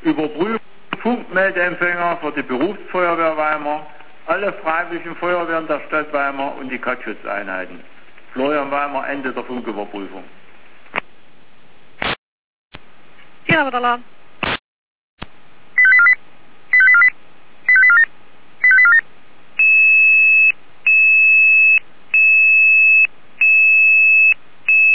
Überprüfung Funkmeldeempfänger für die Berufsfeuerwehr Weimar, alle freiwilligen Feuerwehren der Stadt Weimar und die Katzschutzeinheiten. Florian Weimar, Ende der Funküberprüfung. Siinä